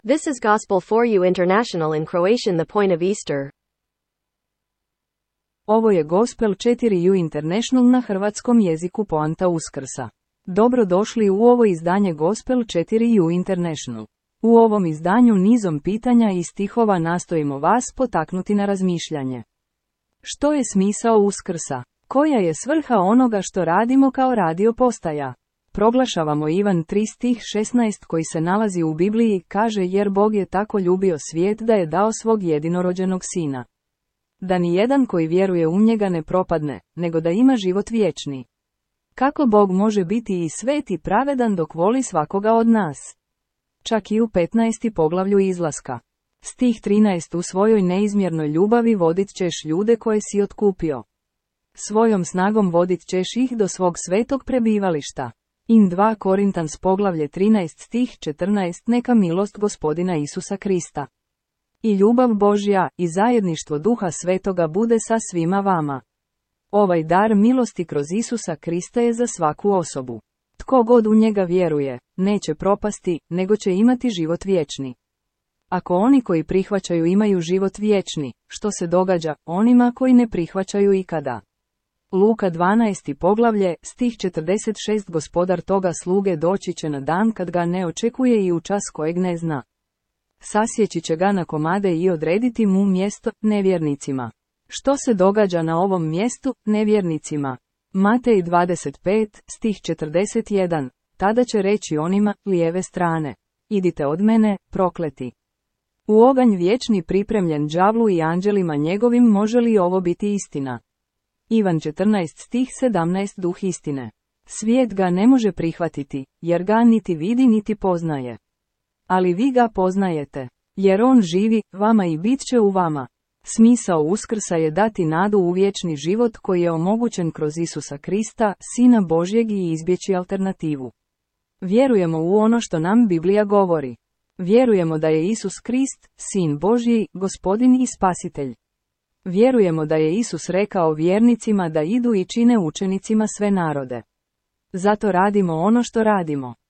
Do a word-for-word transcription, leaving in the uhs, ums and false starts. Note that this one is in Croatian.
This is Gospel for You International in Croatian, the point of Easter. Ovo je Gospel četiri ju International na hrvatskom jeziku poanta Uskrsa. Dobro došli u ovo izdanje Gospel četiri ju International. U ovom izdanju nizom pitanja i stihova nastojimo vas potaknuti na razmišljanje. Što je smisao Uskrsa? Koja je svrha onoga što radimo kao radio postaja? Proglašavamo Ivan tri stih šesnaest koji se nalazi u Bibliji, kaže jer Bog je tako ljubio svijet da je dao svog jedinorođenog sina. Da ni jedan koji vjeruje u njega ne propadne, nego da ima život vječni. Kako Bog može biti i svet i pravedan dok voli svakoga od nas? Čak i u petnaestom poglavlju izlaska. Stih trinaest u svojoj neizmjernoj ljubavi vodit ćeš ljude koje si otkupio. Svojom snagom vodit ćeš ih do svog svetog prebivališta. In dva Korintans poglavlje trinaest stih četrnaest Neka milost Gospodina Isusa Krista i ljubav Božja i zajedništvo Duha Svetoga bude sa svima vama. Ovaj dar milosti kroz Isusa Krista je za svaku osobu. Tko god u njega vjeruje, neće propasti, nego će imati život vječni. Ako oni koji prihvaćaju imaju život vječni, što se događa onima koji ne prihvaćaju ikada? Luka dvanaest poglavlje, stih četrdeset šest Gospodar toga sluge doći će na dan kad ga ne očekuje i u čas kojeg ne zna. Sasjeći će ga na komade i odrediti mu mjesto nevjernicima. Što se događa na ovom mjestu nevjernicima? Matej dvadeset pet, stih četrdeset jedan. Tada će reći onima lijeve strane: idite od mene, prokleti. U oganj vječni pripremljen đavlu i anđelima njegovim, može li ovo biti istina? Ivan četrnaest stih sedamnaest Duh istine. Svijet ga ne može prihvatiti, jer ga niti vidi niti poznaje. Ali vi ga poznajete, jer on živi, vama i bit će u vama. Smisao Uskrsa je dati nadu u vječni život koji je omogućen kroz Isusa Krista, Sina Božjeg, i izbjeći alternativu. Vjerujemo u ono što nam Biblija govori. Vjerujemo da je Isus Krist, Sin Božji, Gospodin i Spasitelj. Vjerujemo da je Isus rekao vjernicima da idu i čine učenicima sve narode. Zato radimo ono što radimo.